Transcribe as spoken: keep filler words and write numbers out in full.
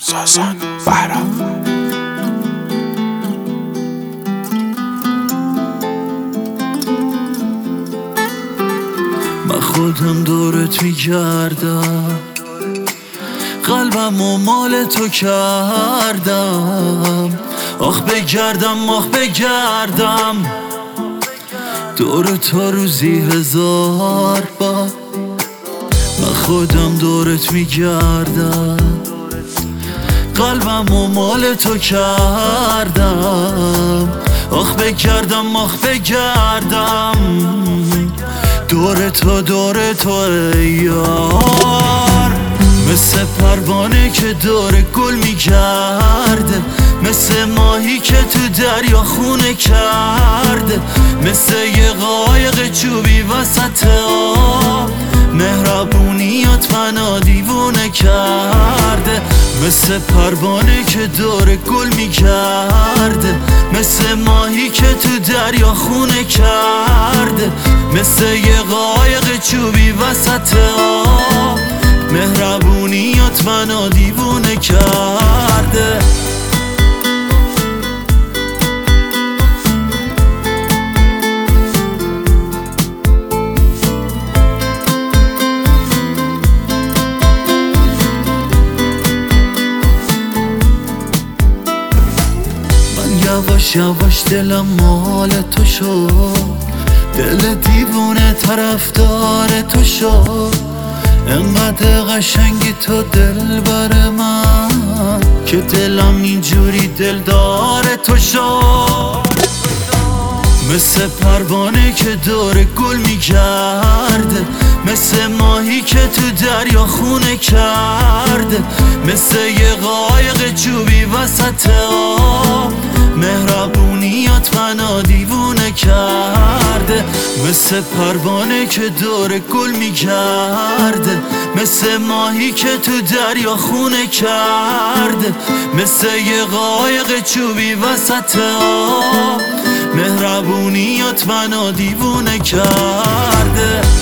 سازان بهرام. من خودم دورت میگردم، قلبم و مال تو کردم. آخ بگردم آخ بگردم دور تو روزی هزار بار. من خودم دورت میگردم، قلبم و مال تو کردم. آخ بگردم آخ بگردم دور تو دور تو ای یار. مثل پروانه که دور گل میگرده، مثل ماهی که تو دریا خونه کرده، مثل یه قایق چوبی وسط آب مهربونیات منو دیوونه کرده. مثل پروانه که دور گل میگرده، مثل ماهی که تو دریا خونه کرده، مثل یه قایق چوبی وسط آب مهربونیات منو دیوونه کرده. یواش یواش دلم مال تو شد، دل دیوونه طرفدار تو شد. انقدر قشنگی تو دل بر من که دلم اینجوری دلدار تو شد. مثل پروانه که دور گل میگرده، مثل ماهی که تو دریا خونه کرده، مثل یه قایق چوبی وسط آب مهربونیات منو دیوونه کرده. مثل پروانه که دور گل میگرده، مثل ماهی که تو دریا خونه کرده، مثل یه قایق چوبی وسط آب مهربونیات منو دیوونه کرده.